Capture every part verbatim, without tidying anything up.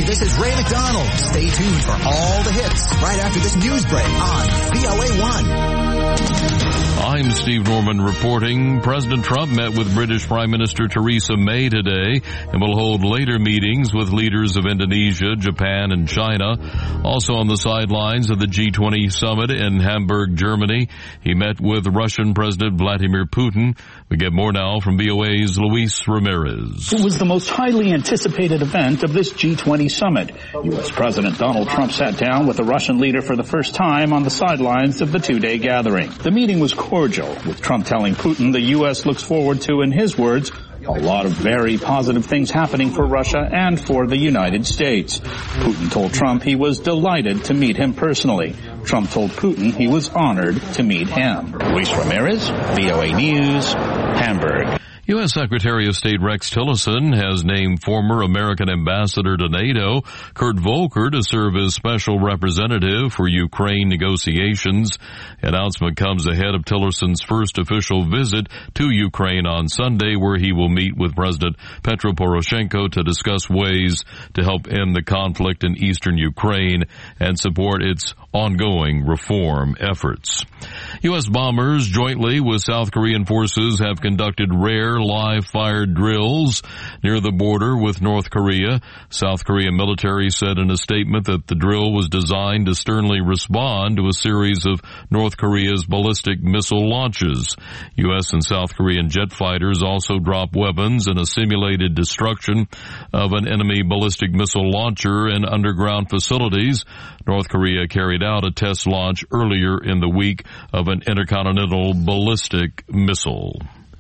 Hey, this is Ray McDonald. Stay tuned for all the hits right after this news break on V O A one. I'm Steve Norman reporting. President Trump met with British Prime Minister Theresa May today and will hold later meetings with leaders of Indonesia, Japan, and China. Also on the sidelines of the G twenty summit in Hamburg, Germany, he met with Russian President Vladimir Putin. We get more now from V O A's Luis Ramirez. It was the most highly anticipated event of this G twenty summit. U S. President Donald Trump sat down with the Russian leader for the first time on the sidelines of the two-day gathering. The meeting was cordial, with Trump telling Putin the U S looks forward to, in his words, a lot of very positive things happening for Russia and for the United States. Putin told Trump he was delighted to meet him personally. Trump told Putin he was honored to meet him. Luis Ramirez, V O A News, Hamburg. U S. Secretary of State Rex Tillerson has named former American ambassador to NATO, Kurt Volker, to serve as special representative for Ukraine negotiations. Announcement comes ahead of Tillerson's first official visit to Ukraine on Sunday, where he will meet with President Petro Poroshenko to discuss ways to help end the conflict in eastern Ukraine and support its ongoing reform efforts. U S bombers, jointly with South Korean forces, have conducted rare live-fire drills near the border with North Korea. South Korean military said in a statement that the drill was designed to sternly respond to a series of North Korea's ballistic missile launches. U S and South Korean jet fighters also dropped weapons in a simulated destruction of an enemy ballistic missile launcher in underground facilities. North Korea carried out a test launch earlier in the week of an intercontinental ballistic missile.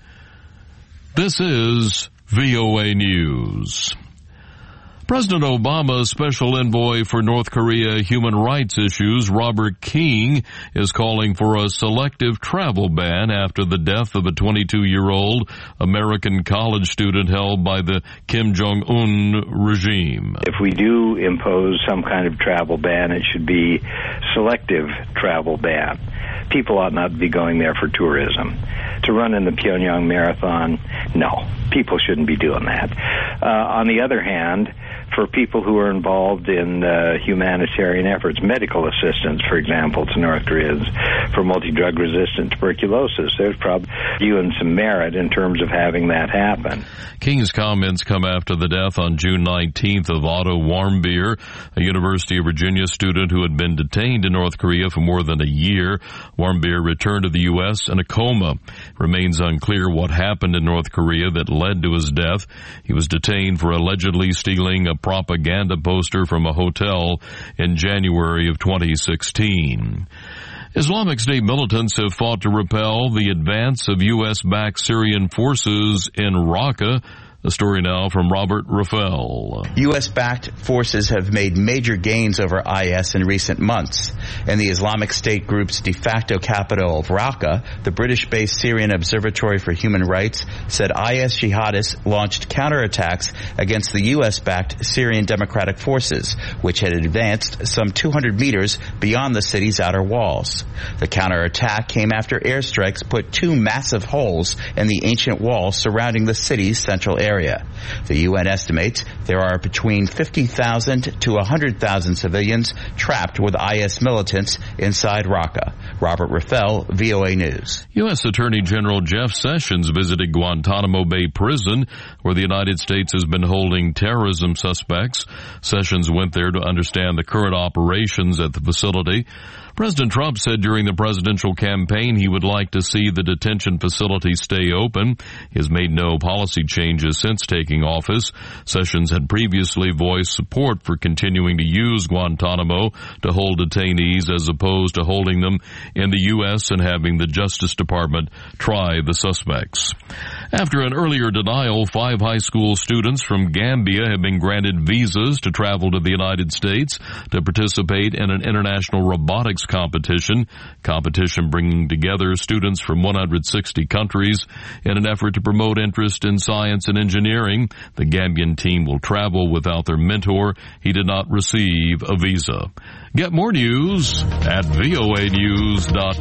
This is V O A News. President Obama's special envoy for North Korea human rights issues, Robert King, is calling for a selective travel ban after the death of a twenty-two-year-old American college student held by the Kim Jong-un regime. If we do impose some kind of travel ban, it should be selective travel ban. People ought not be going there for tourism. To run in the Pyongyang Marathon, no, people shouldn't be doing that. Uh, on the other hand, for people who are involved in uh, humanitarian efforts, medical assistance, for example, to North Koreans for multi-drug resistant tuberculosis, there's probably due and some merit in terms of having that happen. King's comments come after the death on June nineteenth of Otto Warmbier, a University of Virginia student who had been detained in North Korea for more than a year. Warmbier returned to the U S in a coma. Remains unclear what happened in North Korea that led to his death. He was detained for allegedly stealing a propaganda poster from a hotel in January of twenty sixteen. Islamic State militants have fought to repel the advance of U S-backed Syrian forces in Raqqa. The story now from Robert Raffel. U S-backed forces have made major gains over I S in recent months. In the Islamic State group's de facto capital of Raqqa, the British-based Syrian Observatory for Human Rights said I S jihadists launched counterattacks against the U S-backed Syrian Democratic Forces, which had advanced some two hundred meters beyond the city's outer walls. The counterattack came after airstrikes put two massive holes in the ancient wall surrounding the city's central area. Area. The U N estimates there are between fifty thousand to one hundred thousand civilians trapped with I S militants inside Raqqa. Robert Raffel, V O A News. U S Attorney General Jeff Sessions visited Guantanamo Bay Prison, where the United States has been holding terrorism suspects. Sessions went there to understand the current operations at the facility. President Trump said during the presidential campaign he would like to see the detention facility stay open. He has made no policy changes since taking office. Sessions had previously voiced support for continuing to use Guantanamo to hold detainees as opposed to holding them in the U S and having the Justice Department try the suspects. After an earlier denial, five high school students from Gambia have been granted visas to travel to the United States to participate in an international robotics competition. Competition bringing together students from one hundred sixty countries in an effort to promote interest in science and engineering. The Gambian team will travel without their mentor. He did not receive a visa. Get more news at V O A news dot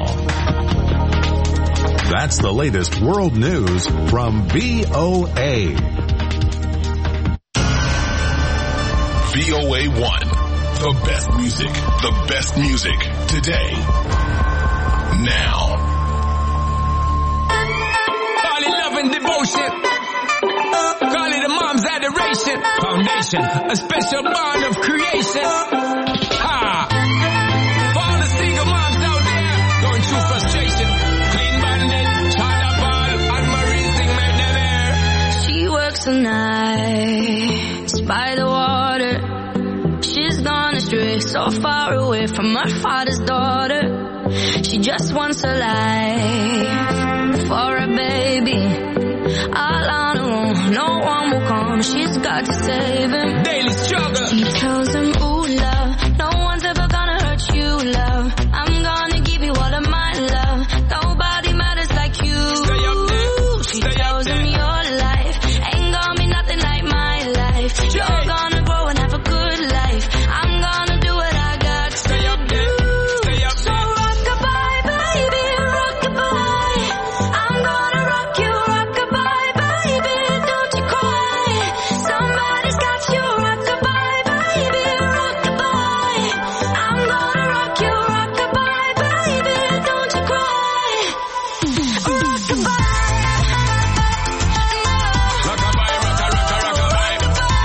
com. That's the latest world news from V O A. V O A one. The best music. The best music. Today. Now. Call it love and devotion. Call it a mom's adoration. Foundation. A special bond of creation. Ha! For all the single moms out there going through frustration. Clean bandit, China ball, and Marie sing made them air. She works the nights by the water. She's gone astray, so far away from her father's daughter. She just wants a life for a baby. All on her own, no one will come. She's got to save him. Daily struggle. She tells him, ooh, love, no one's ever gonna hurt you, love. I'm gonna give you all of my love. Nobody matters like you. Stay up there. She Stay tells up him there. your life ain't gonna be nothing like my life. Jay. You're gonna grow and have a good life. I'm gonna do what I got to Stay up there. Stay up So there. rock-a-bye, baby, rock-a-bye. I'm gonna rock you, rock-a-bye, baby, don't you cry. Somebody's got you, rock-a-bye, baby, rock-a-bye. I'm gonna rock you, rock-a-bye, baby, don't you cry. Rock-a-bye. Rockabye, rocka, rocka, rockabye.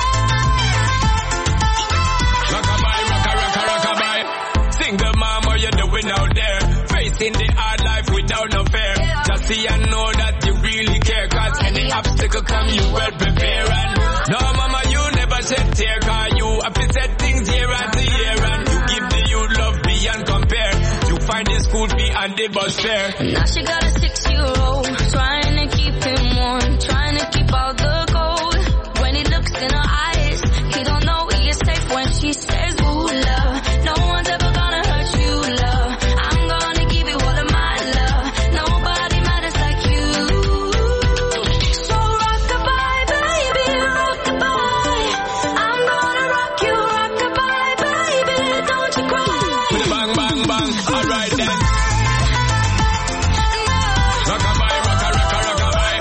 Rockabye, rocka, rocka, rockabye. Single mom, what you doing out there? Facing the hard life without no fear. Just see and know that you really care. Cause any obstacle come, you well prepare. And no, mama, you never shed tear. Cause you have to set things year after year. And you give the youth love beyond compare. You find the school fee and the bus fare. Now she got a six-year-old, trying to keep him warm, trying to keep out the cold. When he looks in her eyes, he don't know he is safe when she says, ooh, love, no one's ever gonna hurt you, love. I'm gonna give you all of my love. Nobody matters like you. So rock-a-bye, baby, rock-a-bye. I'm gonna rock you, rock-a-bye, baby, don't you cry. Bang, bang, bang. Alright then. Rockabye, rocka, rocka, rockabye.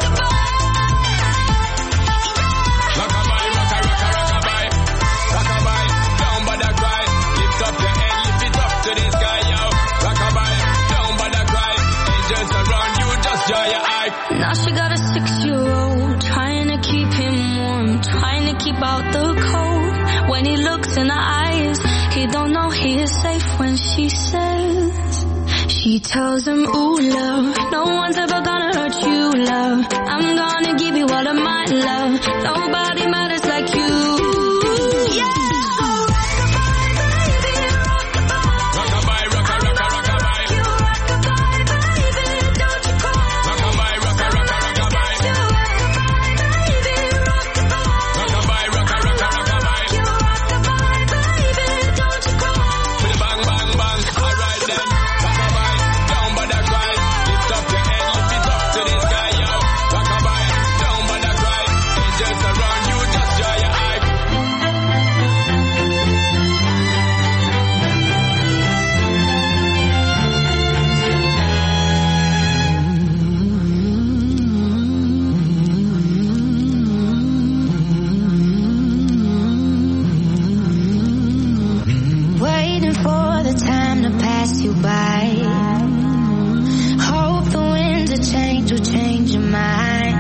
Rockabye, rocka, rocka, rockabye. Rockabye, down by the cry. Lift up your head, lift it up to the sky, yo. Rockabye, down by the cry. Angels around you, just dry your eye. Now she got a six-year-old, trying to keep him warm, trying to keep out the cold. When he looks in her eyes, he don't know he is safe when she says, she tells him, ooh, love, no one's ever gonna hurt you, love. I'm gonna give you all of my love. Nobody matters like you. Yeah. So rock-a-bye, baby, rock-a-bye. Rockabye, rocka, rocka, rockabye. You rock-a-bye, baby, don't you cry. Rockabye, rocka, rocka, rockabye. You rock-a-bye, baby, rock-a-bye. Rockabye, rocka, rocka, rockabye. You rock-a-bye, baby, don't you cry. Bang, bang, bang. Alright then. Rockabye, down by the cry. Lift up your head, lift it up to the sky, yo. Rockabye, down by the cry. Angels around you, just dry your eye. Waiting for the time to pass you by. Hope the winds of change will change your mind.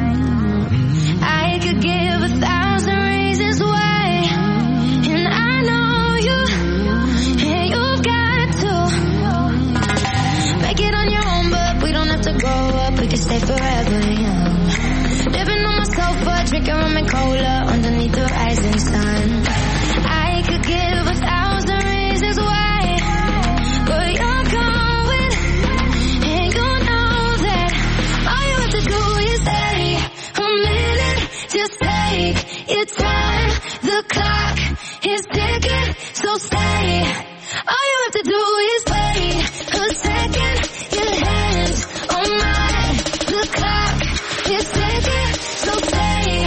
I could give a thousand reasons why, and I know you, and you've got to make it on your own, but we don't have to grow up, we can stay forever young. Living on my sofa, drinking rum and cola underneath the rising sun. I could give a thousand reasons why, but you're going, and you know that all you have to do is stay a minute, just take your time. The clock is ticking, so stay. All you have to do is wait a second. Your hands on mine. The clock is ticking, so stay.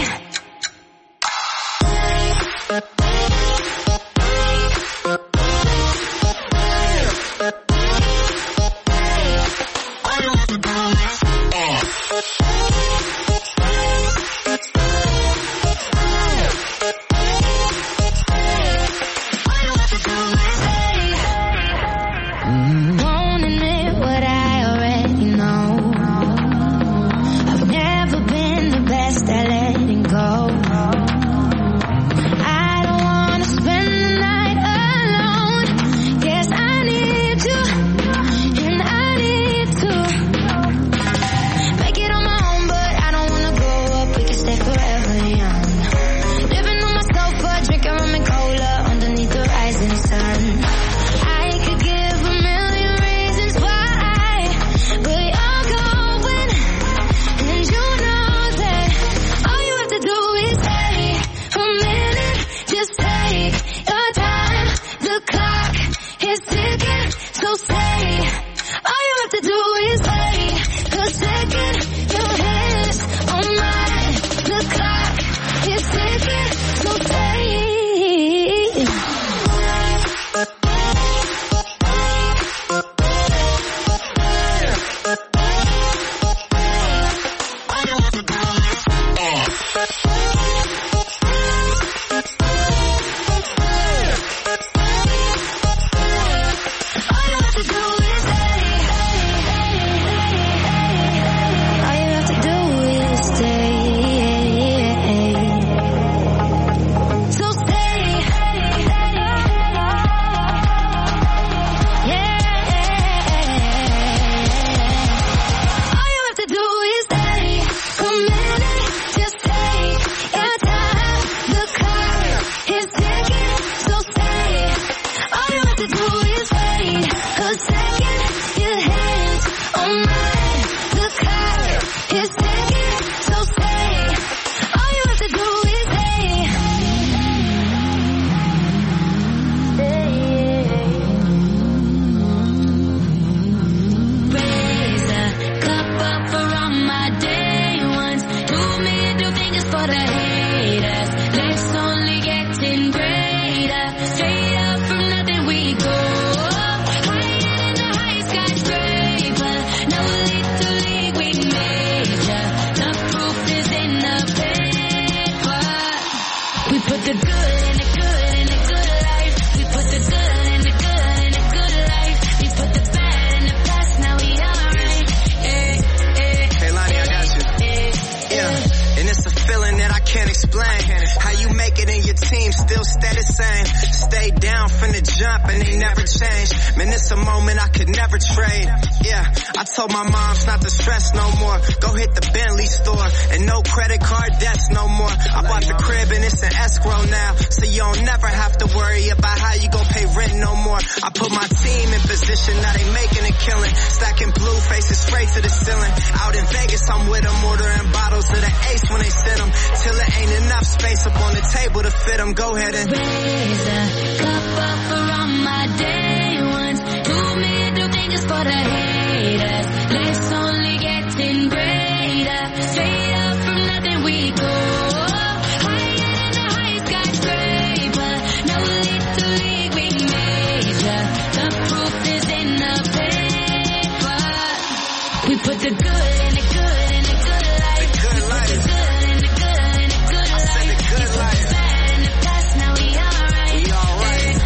the good in the good in the good life. We put the good in the good in the good life. We put the bad in the past, now we alright. Eh, eh, hey, Lonnie, I got you. Eh, yeah, and it's a feeling that I can't explain. How you make it in your team still stay the same. Stay down from the jump and they never change. Man, it's a moment I could never trade. Yeah, I told my moms not to stress no more. Go hit the Bentley store and no credit card debts no more. I bought the crib and it's an escrow now, so you don't never have to worry about how you gon' pay rent no more. I put my team in position, now they making a killing. Stacking blue faces straight to the ceiling. Out in Vegas, I'm with them, ordering bottles of the Ace when they send them. Till it ain't enough space up on the table to fit them. Go ahead and raise a cup up for all my day ones. Two middle fingers for the haters. Let's only getting greater. Straight up from nothing we go. Higher than the high skyscraper. No little league we major. The proof is in the paper. We put the good in the good in the good life. The good life. The good in the good in the good life. I said the good life. The bad in the past, now we alright. We alright.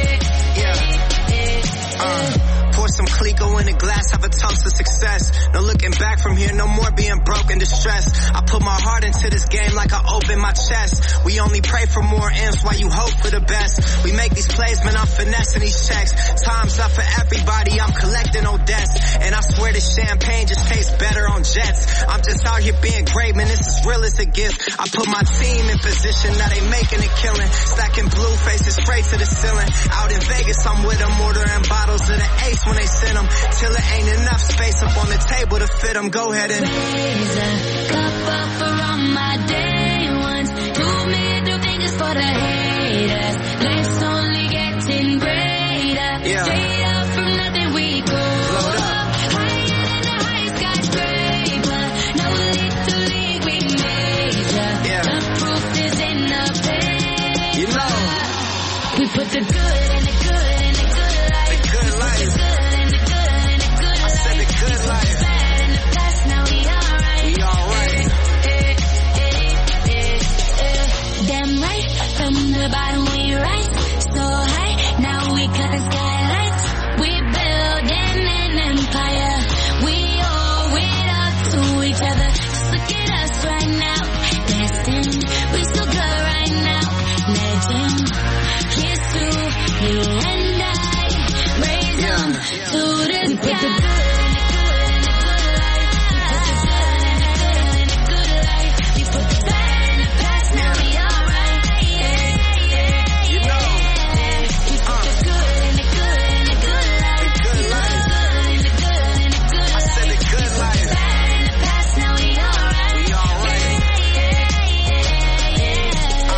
Yeah. Uh, pour some Clico in a glass, have a toast to success. No looking back from here, no more being broke and distressed. I put my heart into this game like I open my chest. We only pray for more M's while you hope for the best. We make these plays, man, I'm finessing these checks. Time's up for everybody, I'm collecting Odets. And I swear this champagne just tastes better on jets. I'm just out here being great, man, this is real as it gets. I put my team in position, now they making a killing. Stacking blue faces straight to the ceiling. Out in Vegas, I'm with them, ordering bottles of the Ace when they send them. Till it ain't enough space up on the table to fit them. Go ahead and raise a cup up for all my day ones. Two middle fingers for the haters. Let's only getting greater. Yeah. Straight up from nothing we go. Load up. Higher than the high skyscraper. No little league we major. Yeah. The proof is in the paper. You know. We put the good in the good in the good life. The good life. The good in the good in the good I said the good life. The bad in the past, now we alright. We alright. Eh, eh, eh, eh. Damn right, from the bottom we rise so high. Now we cutting skylights. We building an empire. We owe it up to each other. Just look at us right now. Destined, we so good right now. Legend, here's to you and I. Raise them to the sky. We put the good in the good in the good life. We put the good in the good in the good life. We put the bad in the past, now we alright. Yeah, yeah, You know. yeah. We put the good in the good in the good life. The good life. The good in the good in the good I said the good life. The bad in the past, now we alright. We alright. Yeah, yeah,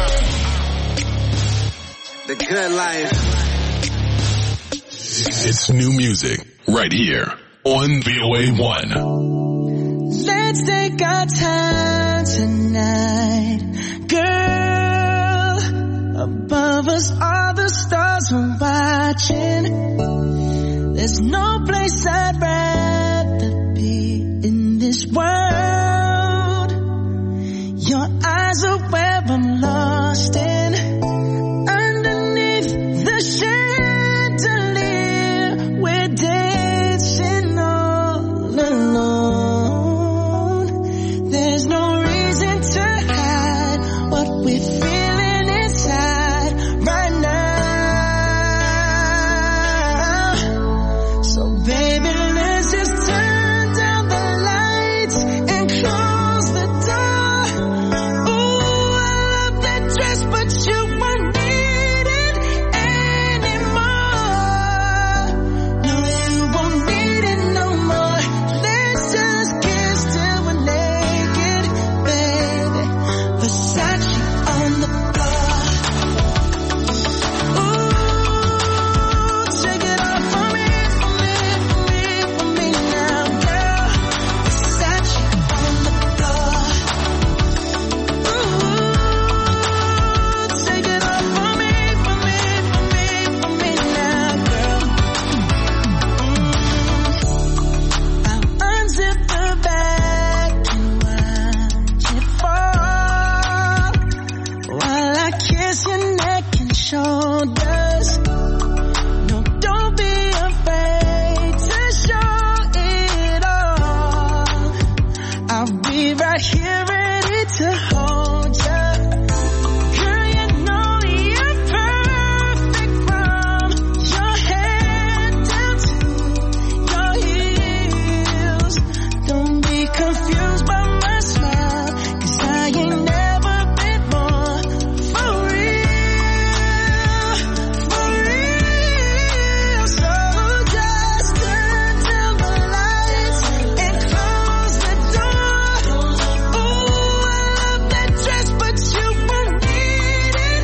yeah. The good life. It's new music right here on V O A one. Let's take our time tonight, girl. Above us all the stars are watching. There's no place I'd rather be in this world. Your eyes are where I'm lost in. Underneath the chandelier, we're dancing all alone. There's no reason to hide what we're feeling inside right now. So baby, let's just turn down the lights and close the door. Ooh, I love that dress, but you won't need it anymore. No, you won't need it no more. Let's just kiss till we're naked, baby. Versace on the floor. Ooh, take it off for me, for me, for me, for me now, girl. Versace on the floor. Ooh, take it off just your neck and shoulders. No, don't be afraid to show it all. I'll be right here ready to hold you. Girl, you know you're perfect from your head down to your heels. Don't be confused by my smile, 'cause I ain't never been more for real, for real. So just turn down the lights and close the door. Ooh, I love that dress, but you won't need it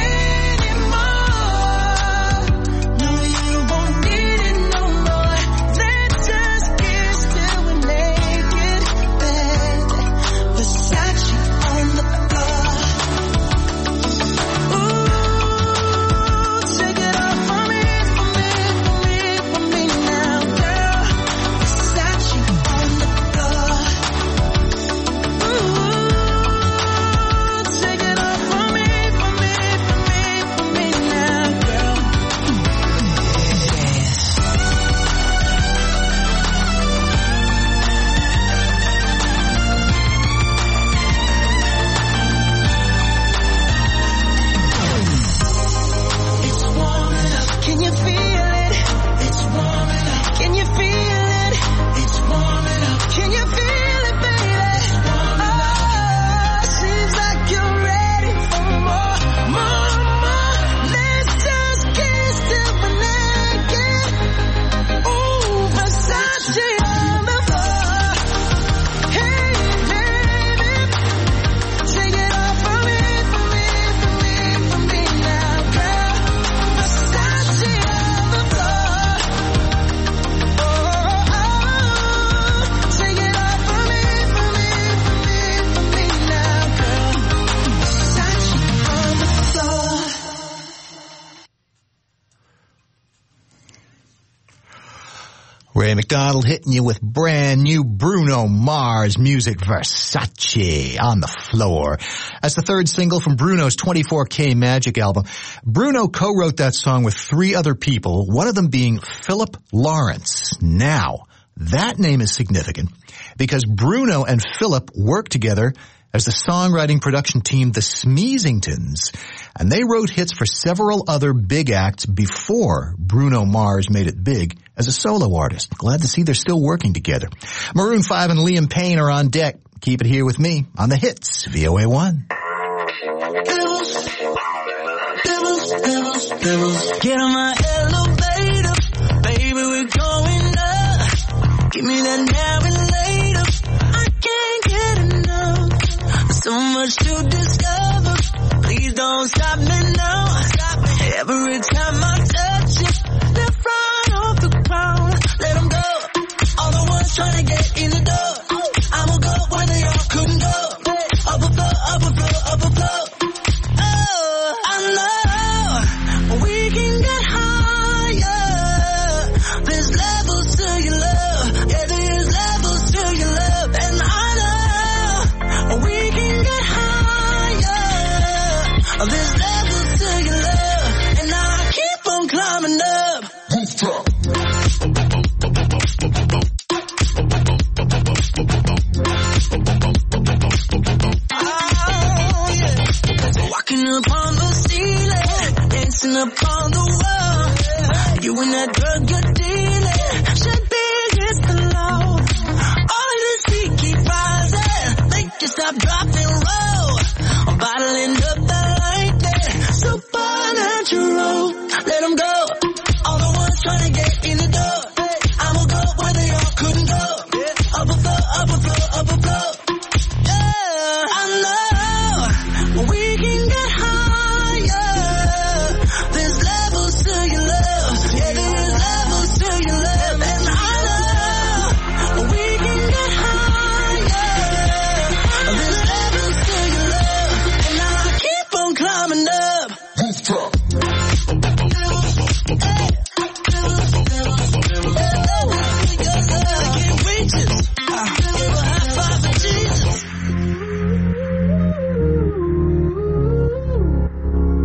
anymore. No, you won't need it no more. Let's just kiss till we're naked, bed, Versace on the floor. Ooh, take it off for me, for me, for me, for me now, girl. Versace on the floor. Ooh, take it off for me, for me, for me, for me now, girl. It's warming up. Can you feel it? It's warming up. Can you feel it? It's warming up. Can you feel it, baby? Oh, seems like you're ready for more, more, more. Let's just kiss till we're naked. Ooh, Versace on the floor. Hey, baby, take it off for me, for me, for me, for me now, girl. Versace on the floor. Oh, oh, take it off for me, for me, for me, for me now, girl. Versace on the floor. Ray McDonald hitting you with brand new Bruno Mars music, Versace on the floor. That's the third single from Bruno's twenty-four K Magic album. Bruno co-wrote that song with three other people, one of them being Philip Lawrence. Now, that name is significant because Bruno and Philip worked together as the songwriting production team, the Smeezingtons, and they wrote hits for several other big acts before Bruno Mars made it big as a solo artist. Glad to see they're still working together. Maroon five and Liam Payne are on deck. Keep it here with me on the hits, V O A one. Devils, devils, devils, devils. Get on my elevator, baby, we're going up. Give me that now and later. I can't get enough. So much to discover. Please don't stop me now. Stop me. Every time I touch you, left right off the ground. Let them go. All the ones trying to get in the door. I will go where they all couldn't go. Up a floor, up a floor, up a floor. Oh, I know we can get higher. There's levels to your love. Yeah, there's levels to your love. And I know we can get higher. There's levels to your love. And I keep on climbing up. Rooftop. Walking upon the ceiling, dancing upon the wall. You and that drug you're dealing should be against the law. All of this heat keep rising, make you stop, drop, and roll. I'm bottling up that lightning, supernatural. Let them go. All the ones trying to get in the door. I will go where they all couldn't go. Up a floor, up a floor, up a floor. Yeah, I know we can get higher. There's levels to your love. Yeah, there's levels to your love. And I know we can get higher. There's levels to your love. And I keep on climbing up. Rooftop. I can't reach it. I give a high five for Jesus.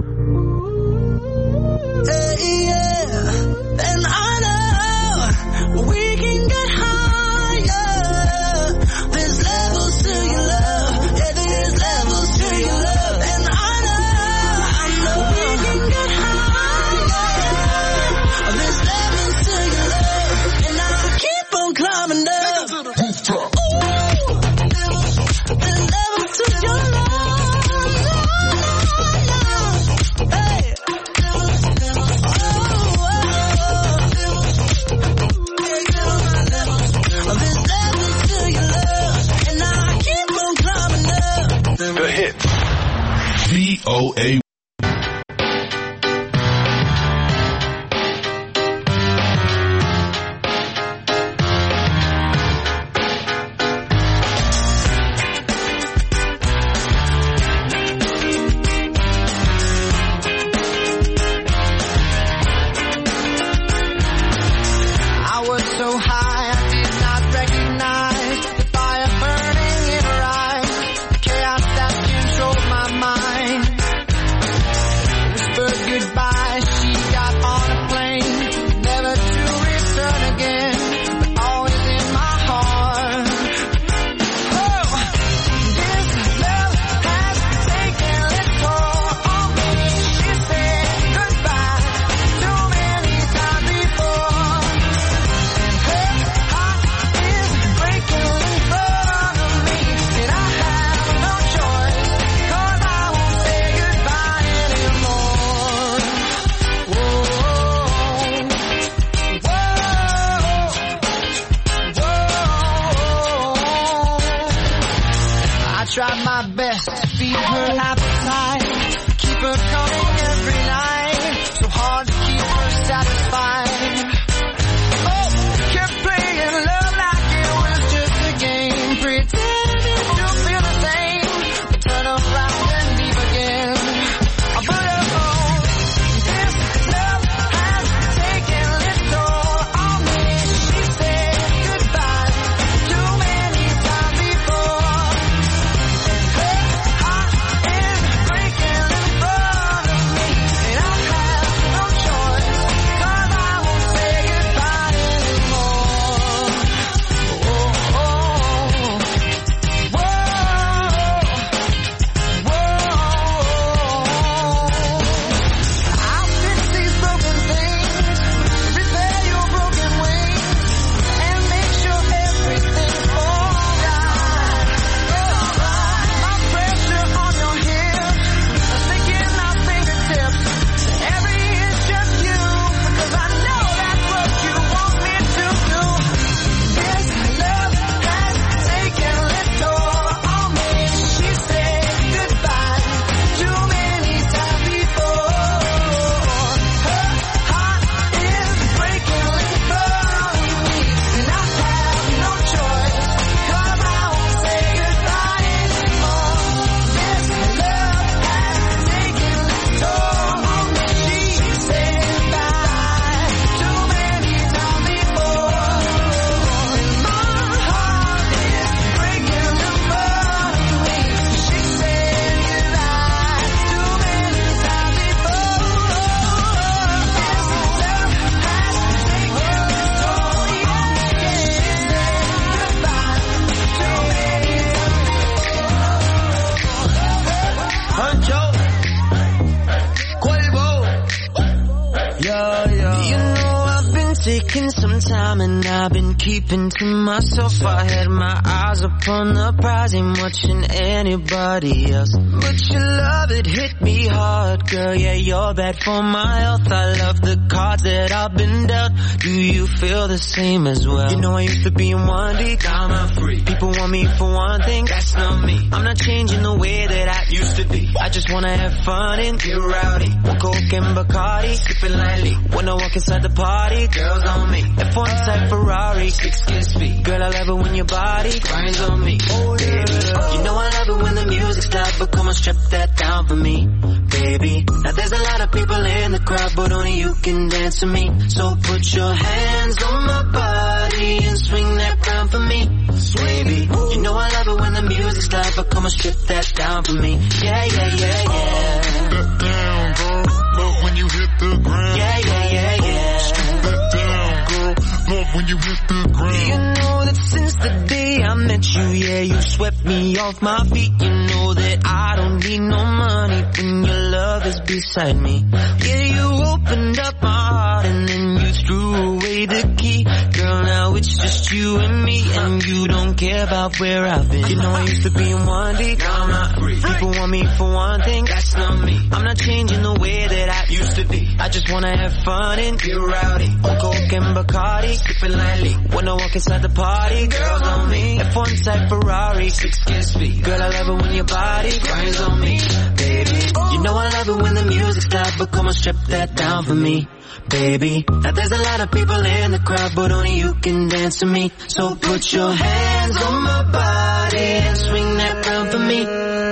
taking some time and I've been keeping to myself. I had my eyes upon the prize, ain't watching anybody else. But your love, it hit me hard, girl, yeah, you're bad for my health. I love the cards that I've been dealt. Do you feel the same as well? You know I used to be in one deep, now I'm free. People want me for one thing, that's not me. I'm not changing the way that I used to be. I just wanna have fun and get rowdy. One Coke and Bacardi, sipping lightly. When I walk inside the party, girls on me. F one type Ferrari, six kiss feet. Girl, I love it when your body grinds on me. Oh, baby, you know I love it when the music's loud, but come on, strip that down for me, baby. Now there's a lot of people in the crowd, but only you can dance to me. So put your hands on my body and swing that round for me, baby. You know I love it when the music's loud, but come on, strip that down for me. Yeah, yeah, yeah, yeah. Strip that down, girl. Love when you hit the ground. Yeah, yeah, yeah, yeah. Strip that down, girl. Love when you hit the ground. You know that since the day I met you, yeah, you swept me off my feet. You know that I don't need no money when your love is beside me. Yeah, you opened up my heart and then you threw away the key. Girl, now it's just you and me, and you don't care about where I've been. You know I used to be in one deep, now I'm not free. People want me for one thing, that's not me. I'm not changing the way that I used to be. I just wanna have fun and get rowdy. On Coke and Bacardi, sipping lightly. When I walk inside the party, girls on me. F one type Ferrari, six kiss feet. Girl, I love it when your body grinds on me, baby. You know I love it when the music's loud, but come on, strip that down for me, baby. Now there's a lot of people in the crowd, but only you can dance to me. So put your hands on my body and swing that round for me,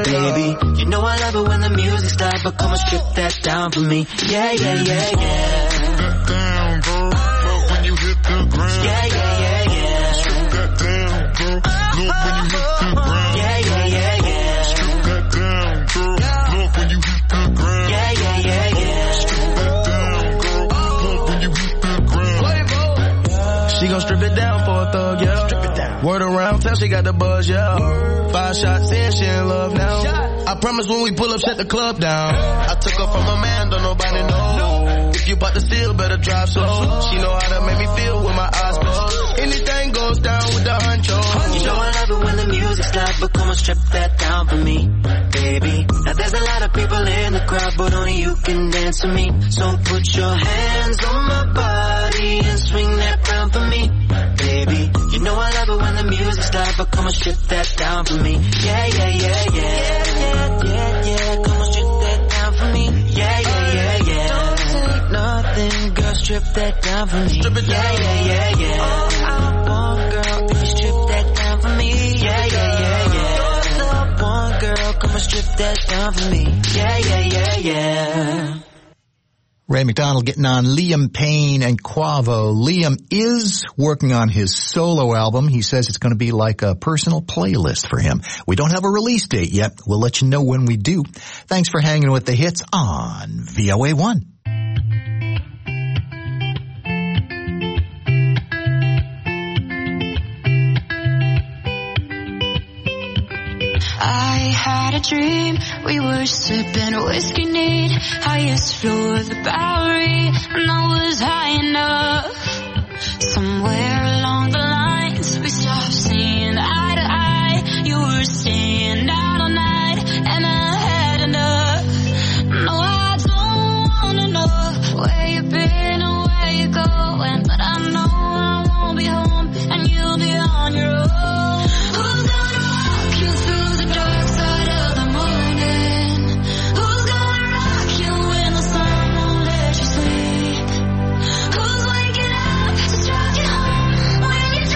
baby. You know I love it when the music's loud, but come on, strip that down for me. Yeah, yeah, yeah, yeah. Strip that down, girl. Love when you hit the ground. Yeah, yeah, yeah, yeah. Strip that down, girl. Love when you hit the ground. Yeah, yeah, yeah, yeah. Strip that down, girl. Love when you hit the ground. Yeah, yeah, yeah, yeah. Strip that down, girl. Love when you hit the ground. She gon' strip it down for a thug, yeah. Strip it down. Word around town, she got the buzz, yeah. Five shots in, she in love now. I promise when we pull up, shut the club down. I took her from a man, don't nobody know. If you bought the seal, better drive slow. She know how to make me feel with my eyes closed. Anything goes down with the honcho. You know I love it when the music's loud, but come on, strip that down for me, baby. Now there's a lot of people in the crowd, but only you can dance to me. So put your hands on my body and swing that round for me, baby. You know I love it when the music's loud, but come on, strip that down for me. Yeah, yeah, yeah, yeah. Yeah, yeah, yeah, come on, strip that down for me. Yeah, yeah, yeah, yeah. Don't say nothing, girl, strip that down for me. Strip it down. Yeah, yeah, yeah, yeah. All I want, girl, baby, strip that down for me. Yeah, yeah, yeah, yeah. You're the one, girl, come on, strip that down for me. Yeah, yeah, yeah, yeah. Ray McDonald getting on Liam Payne and Quavo. Liam is working on his solo album. He says it's going to be like a personal playlist for him. We don't have a release date yet. We'll let you know when we do. Thanks for hanging with the hits on V O A one. I had a dream, we were sipping whiskey neat, highest floor of the Bowery, and I was high enough. Somewhere along the lines, we stopped seeing eye to eye. You were staying out all night, and I had enough. No, I don't wanna know where you've been or where you're going, but I know I won't be home, and you'll be on your own. Who's gonna walk you through the dark side of the morning? Who's gonna rock you when the sun won't let you sleep? Who's waking up to strike you home when you're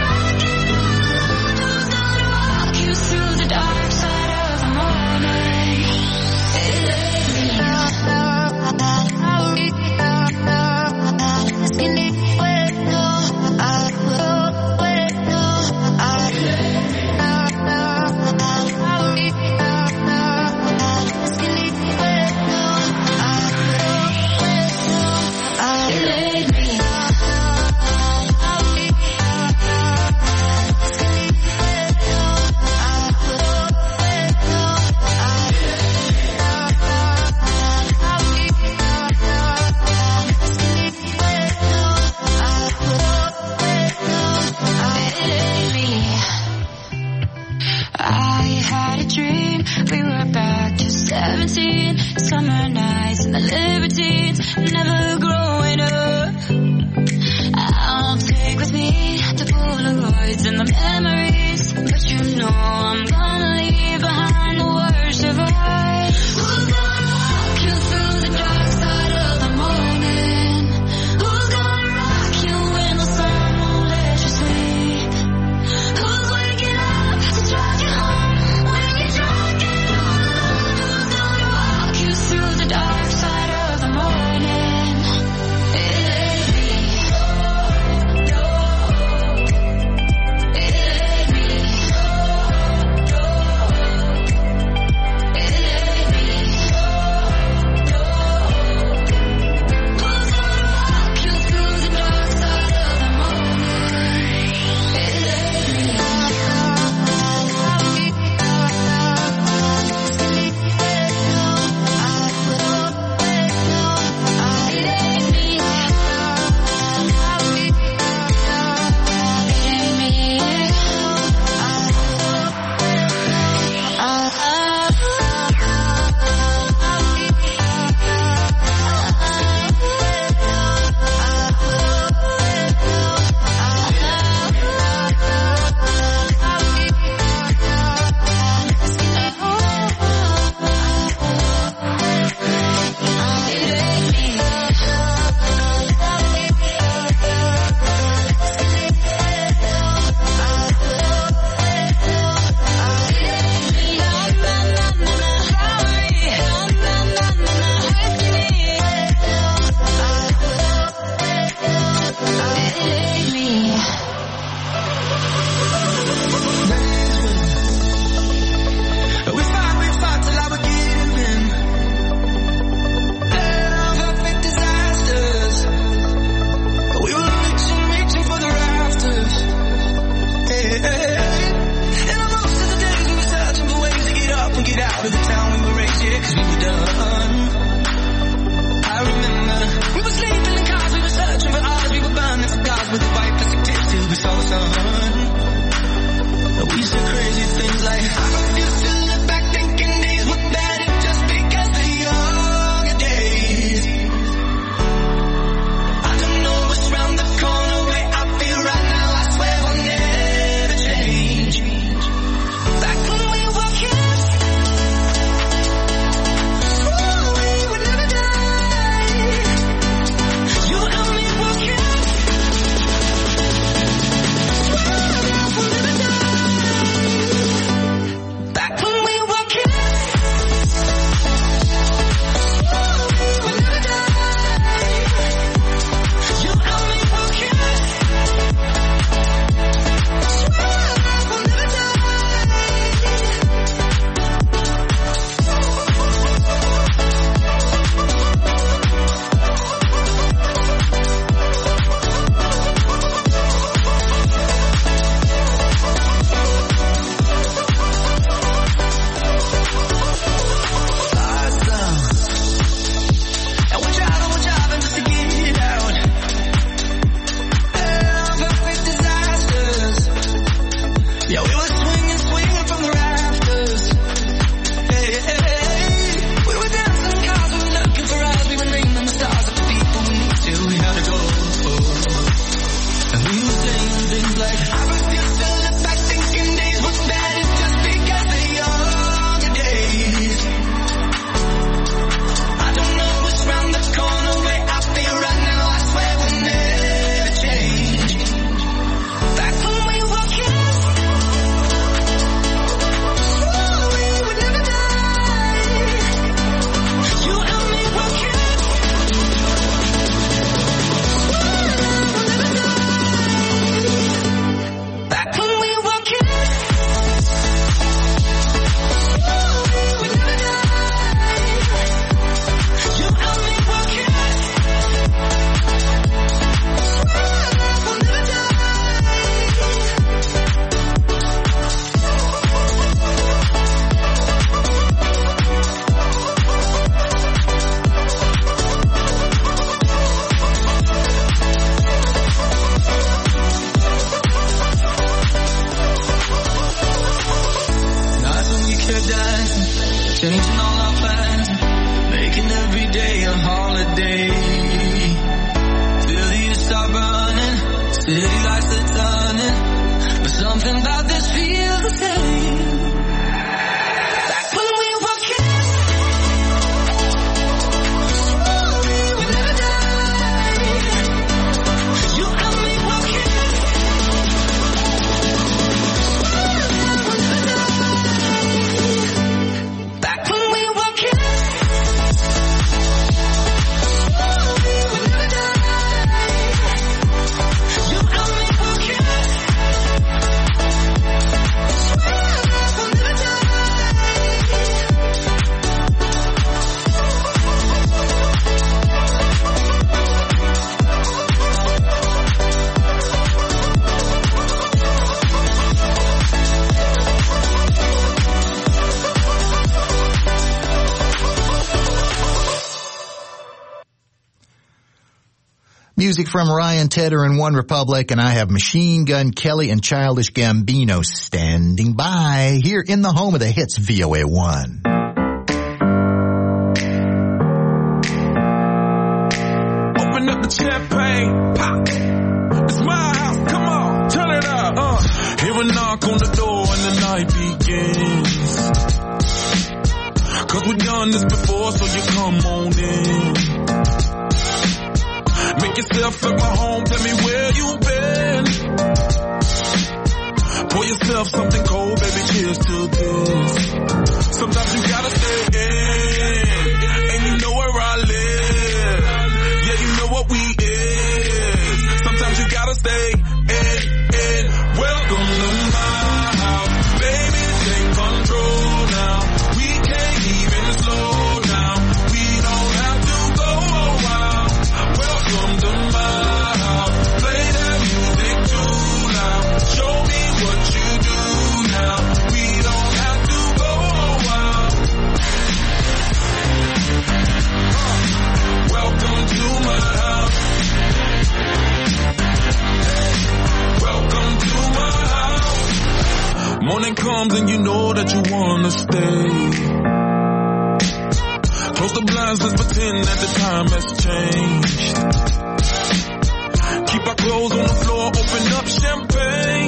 libertines, never growing up. I'll take with me the Polaroids and the memories, but you know I'm gonna leave behind the worst of us. Who's gonna walk you through the dark side of the morning? Who's gonna rock you when the sun won't let you sleep? Who's waking up to drive you home when you're drunk and all alone? Who's gonna walk you through the dark side of the morning? It ain't me. No, no. It ain't me. No, no. holiday. Till you stop running, city lights are turning, but something about this feels the same. Back when we were kids, we never died. You and me were kids, we never died. Back when we were kids. Music from Ryan Tedder and One Republic, and I have Machine Gun Kelly and Childish Gambino standing by here in the home of the hits, V O A one. Open up the champagne, pop. It's my house, come on, turn it up. Uh, hear a knock on the door and the night begins. Cause we've done this before, so you come on in. Make yourself at my home, tell me where you've been. Pour yourself something cold, baby, cheers to this. Sometimes you gotta stay in, and you know where I live. Yeah, you know what we is. Sometimes you gotta stay in, in. Welcome to my house, baby, take control now. We can't even slow down. We don't have to go a while. Welcome to my house. Play that music too loud. Show me what you do now. We don't have to go a while. Welcome to my house. Welcome to my house. Morning comes and you know that you wanna stay. Close the blinds, let's pretend that the time has changed. Keep our clothes on the floor, open up champagne.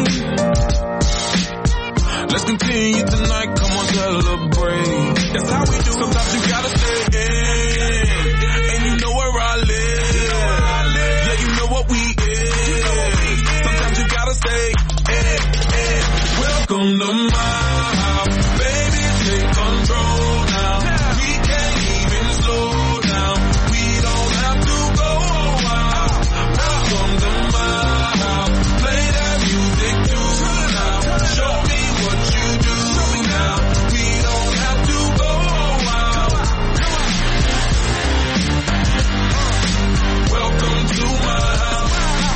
Let's continue tonight, come on, celebrate. That's how we do. Sometimes you gotta stay in, and you know where I live. Yeah, you know what we is. Sometimes you gotta stay in, in. Welcome to my house, baby, take control now. We can't even slow down. We don't have to go a while. Welcome to my house. Play that music too loud. Show me what you do now. We don't have to go a while. Welcome to my house.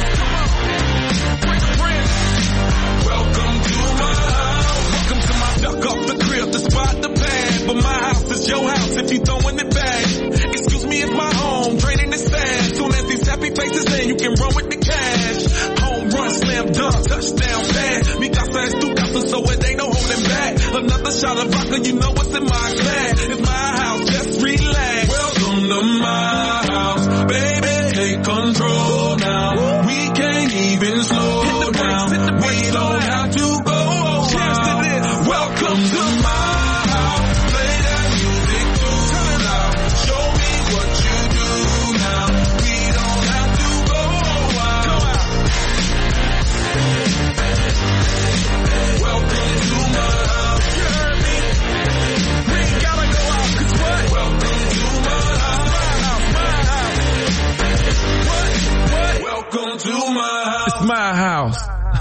Welcome to my house. Welcome to my duck off the crib, the spot, the pad. But my house is your house if you throwing it back. Excuse me, it's my home, draining is fast. Soon as these happy faces in, you can run with the cash. Home run, slam dunk, touchdown pass. Mi casa es tu casa, so it ain't no holding back. Another shot of vodka, you know what's in my glass. It's my house, just relax. Welcome to my house, baby, take control now. We can't even slow down. We don't have to go a while. Welcome to my house. Play that music too loud. Show me what you do now. We don't have to go a while. Welcome to my house. You heard me? We ain't gotta go out, 'cause what? Welcome to my house. My house, my house. What? What? Welcome to my house. It's my house.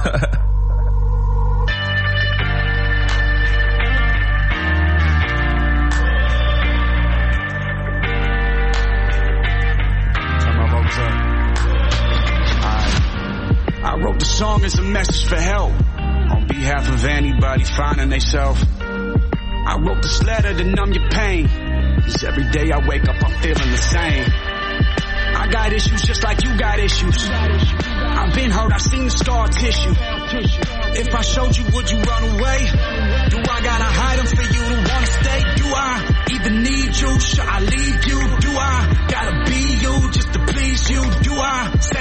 I wrote the song as a message for help on behalf of anybody finding themselves. I wrote this letter to numb your pain, 'cause every day I wake up I'm feeling the same. I got issues just like you got issues. I've been hurt, I've seen the scar tissue. If I showed you, would you run away? Do I gotta hide them for you to wanna stay? Do I even need you? Should I leave you? Do I gotta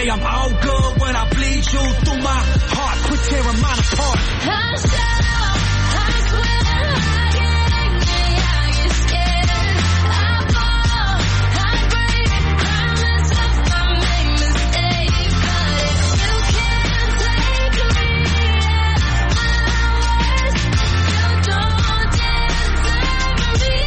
say I'm all good when I bleed you through my heart. Quit tearing mine apart. I shut up, I swear I get angry, I get scared. I fall, I break, I mess up, I make mistakes. But if you can't take me at my worst, you don't deserve me.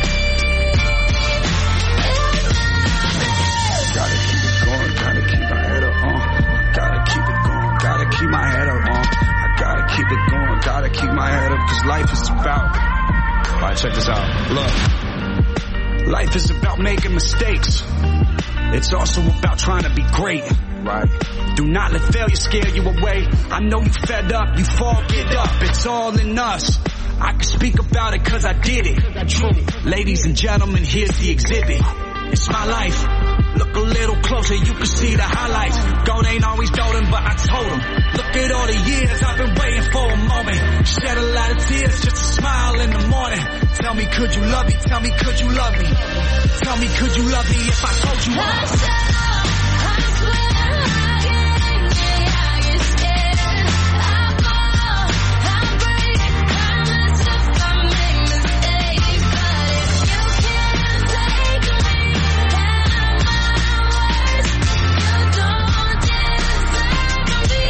Gotta keep it going, gotta keep my head up, uh. Gotta keep it going, gotta keep my head up, uh. I gotta keep it going, gotta keep my head up, cause life is about. Alright, check this out. Look. Life is about making mistakes. It's also about trying to be great. Right. Do not let failure scare you away. I know you fed up, you fall, get up. It's all in us. I can speak about it cause I did it. True. Ladies and gentlemen, here's the exhibit. It's my life. Look a little closer, you can see the highlights. Gold ain't always golden, but I told him. Look at all the years I've been waiting for a moment. Shed a lot of tears just to smile in the morning. Tell me, could you love me? Tell me, could you love me? Tell me, could you love me if I told you I all? shut up, I swear I get angry, I get scared. I fall, I break, I mess up, I make mistakes. But if you can't take me at my worst, you don't deserve me.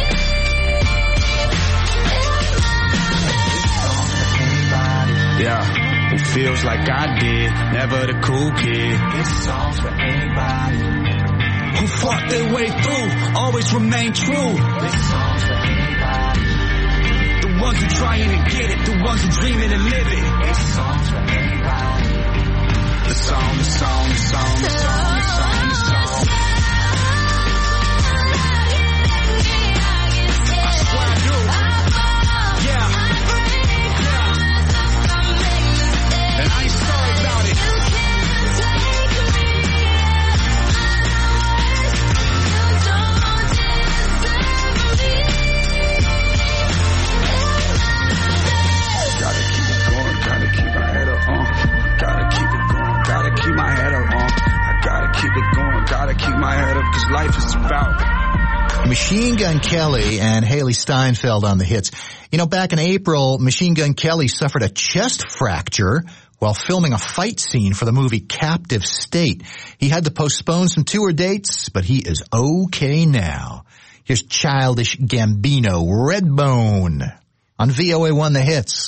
Yeah, who feels like I did, never the cool kid. This song's for anybody Who fought their way through, always remain true. This song's for anybody. The ones who trying to get it, the ones who dreaming and live it. This song's for anybody. The song, the song, the song, the song, the song, the song. I swear I do. Yeah. And I ain't sorry about it. Gotta keep it going, gotta keep my head up, uh. Gotta keep it going, gotta keep my head up, uh. I gotta keep it going, gotta keep my head up, cause life is about. Machine Gun Kelly and Haley Steinfeld on the hits. You know, back in April, Machine Gun Kelly suffered a chest fracture while filming a fight scene for the movie Captive State. He had to postpone some tour dates, but he is okay now. Here's Childish Gambino, Redbone, on V O A one The Hits.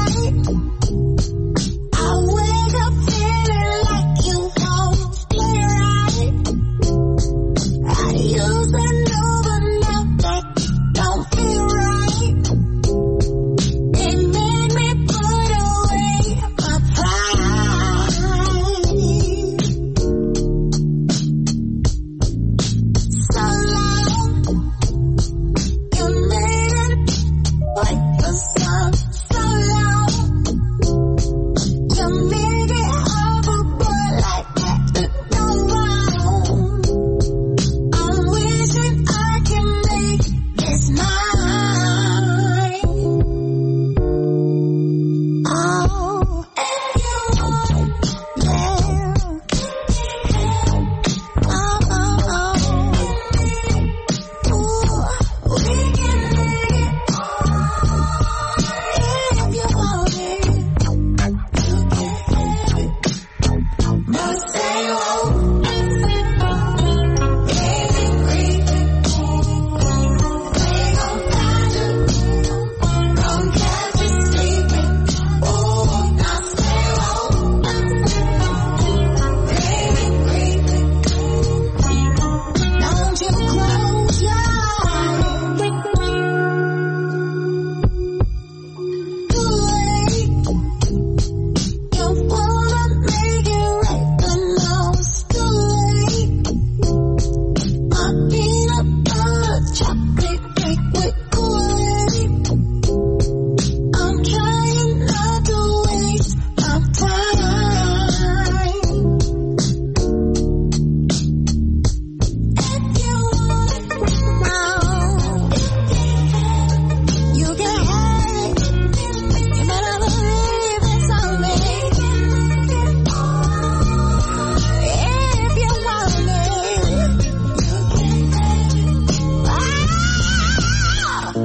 I wake up feeling like you know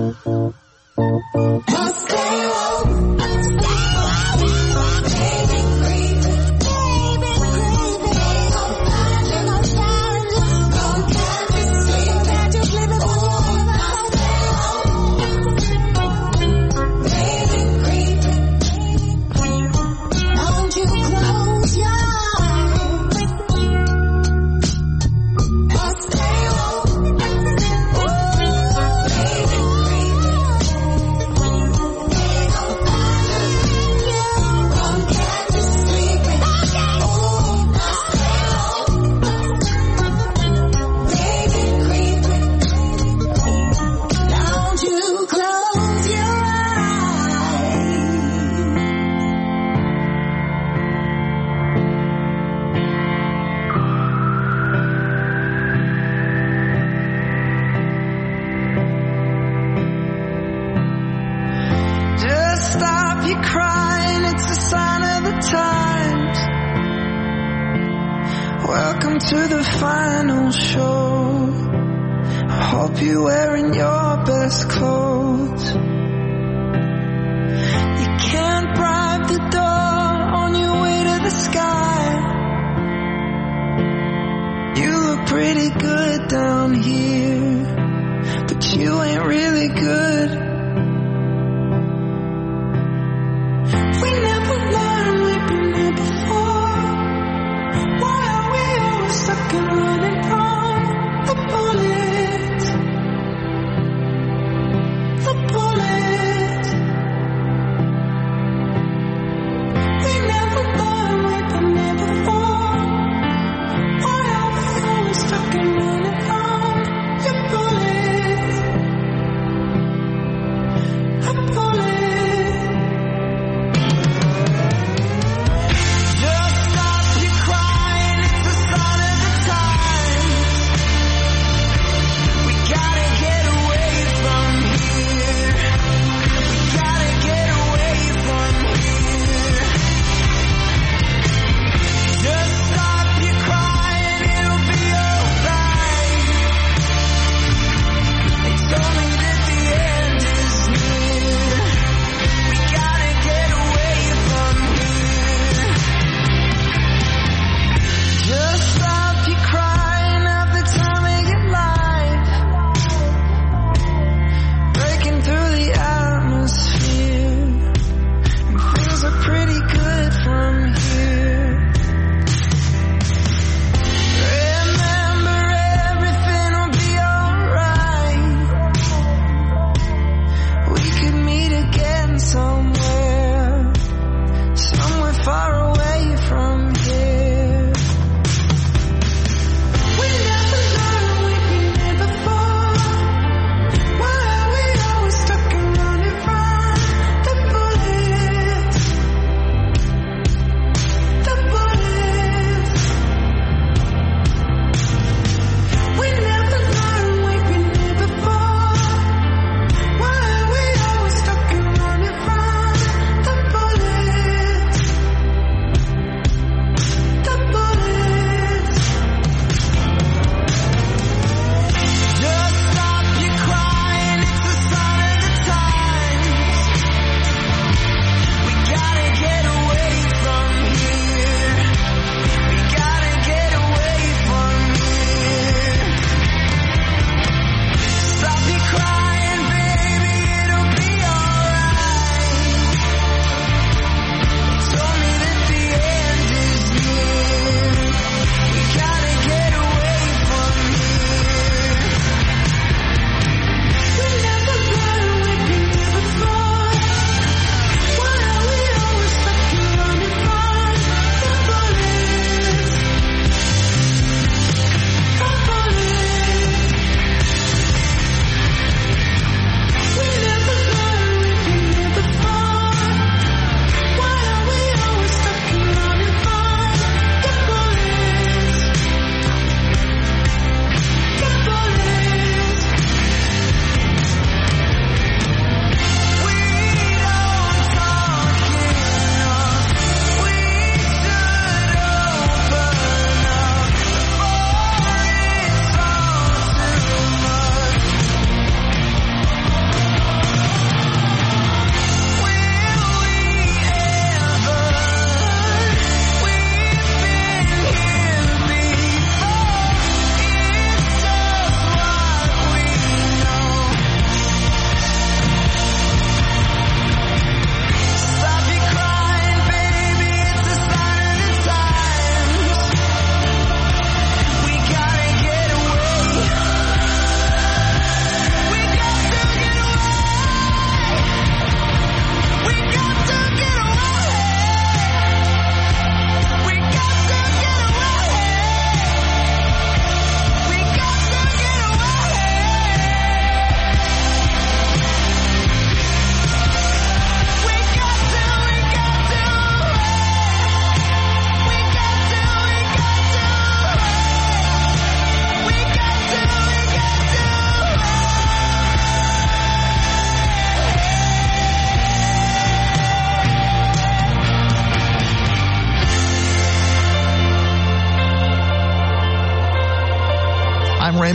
The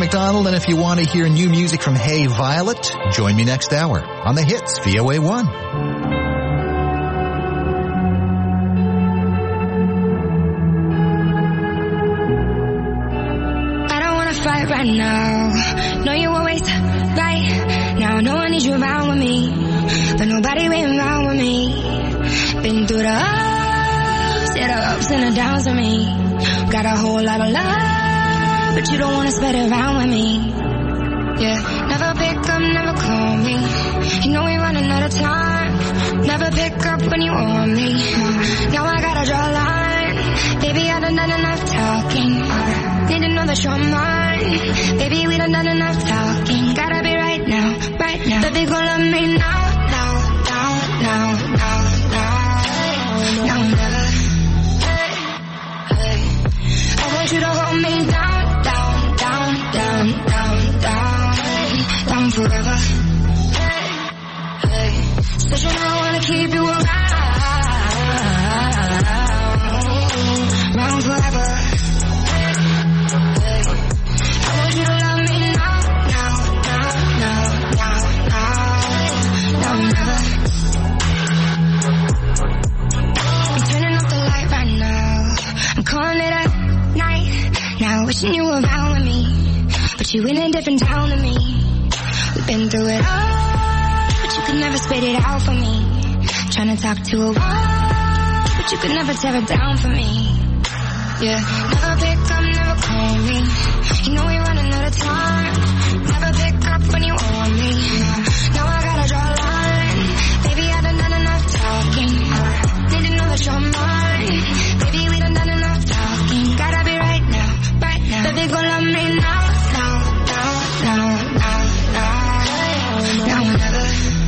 McDonald, and if you want to hear new music from Hey Violet, join me next hour on the Hits V O A one. I don't wanna fight right now. No, you always right now. No one needs you around with me, but nobody been around with me. Been through the ups, yeah, the ups and the downs with me. Got a whole lot of love, but you don't wanna spread it around with me. Yeah, never pick up, never call me. You know we running out of time. Never pick up when you want me. Now I gotta draw a line. Baby, I done done enough talking. Need to know that you're mine. Baby, we done done enough talking. Gotta be right now, right now. Baby, go love me now, now, now, now, now, now, now, never. Hey, hey. I want you to hold me down, down, down, down, down, down, down forever. Hey, hey. Said you know I wanna keep you around, around forever. Hey, I want you to love me now, now, now, now, now, now, now, never. I'm turning off the light right now. I'm calling it a night now, wishing you were around with me, but you in a different town than me. We've been through it all, but you could never spit it out for me. Trying to talk to a wall, but you could never tear it down for me. Yeah, never pick up, never call me. You know we're running out of time. Never pick up when you want me. Now I gotta draw a line. Baby, I done done enough talking. Need to know that you're mine. Baby, we done done enough talking. Gotta be right now, right now. Baby, go love me now, now, now, now, now, now, now, never.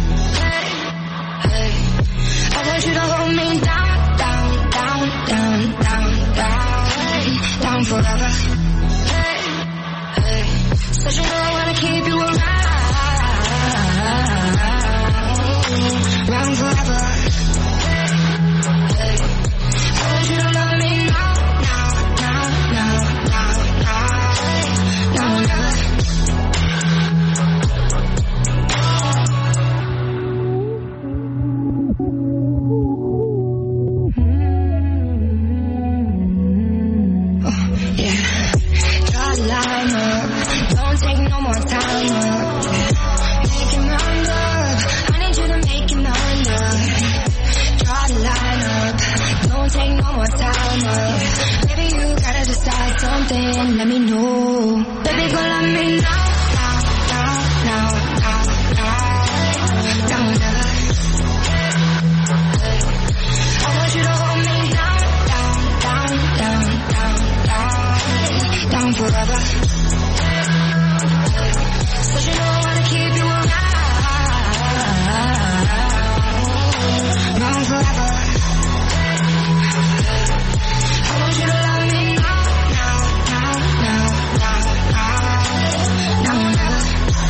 Hey, hey. I want you to hold me down, down, down, down, down, down, down forever. Hey, hey. Said you know I wanna keep you around, around forever. Hey, hey. I want you to love me now, now, now, now, now, now, now, never. Line up, don't take no more time up. Make it mind up, I need you to make it mind up. Draw the line up, don't take no more time up. Baby, you gotta decide something, let me know. Baby, go love me now, now, now, now, now, now, now, never. I want you to hold me down, down, down, down, down, down, down forever. Said you know I wanna keep you around, around forever. I want you to love me now, now, now, now, now, now, never.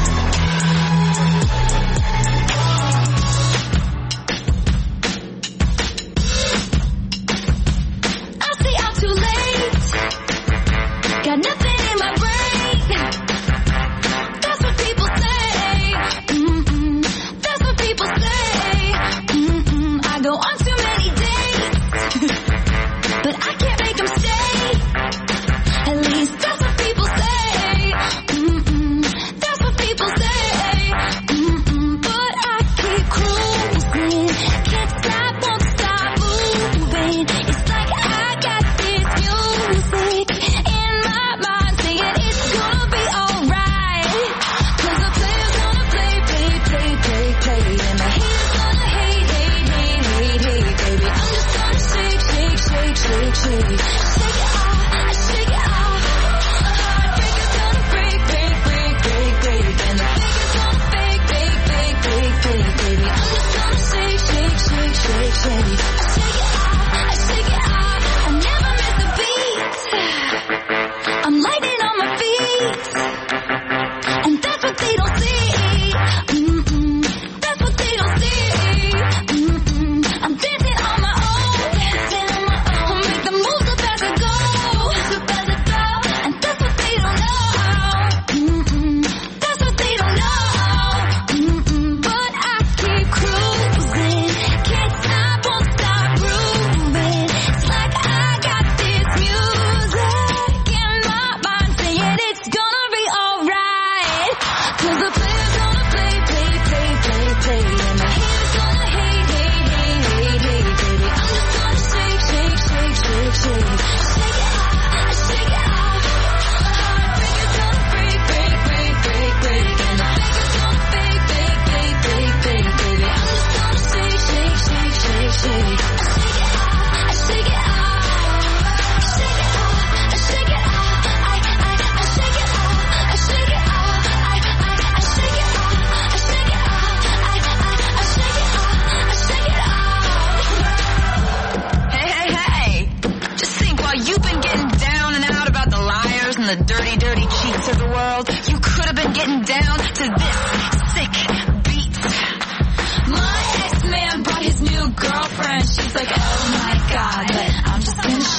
I say I'm too late, got nothing in my brain. That's what people say. Mm-mm. That's what people say. Mm-mm. I go on too many dates, but I can't make them stay. At least that's what people say. Mm-mm. That's what people say. Mm-mm. But I keep cruising, can't stop, won't stop moving. It's like I got this music in my mind saying it's gonna be alright. 'Cause the player's gonna play, play, play, play, play, and the haters gonna hate, hate, hate, hate, hate, baby. I'm just gonna shake, shake, shake, shake, shake, shake it off, shake it off. Heartbreaker's gonna break, break, break, break, break, and the faker's gonna fake, fake, fake, fake, fake, baby. I'm just gonna shake, shake, shake, shake, shake, shake it off, shake it off. I never miss a beat. I'm lighting on my feet, and that's what they don't see. Mm-mm. That's what they don't see. Mm-mm. I'm dancing on my own, dancing on my own. I'll make the moves up as I go, up as I go, and that's what they don't know.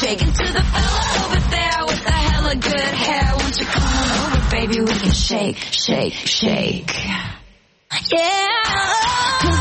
shake. And to the fella over there with the hella good hair, won't you come on over, baby, we can shake, shake, shake. Yeah.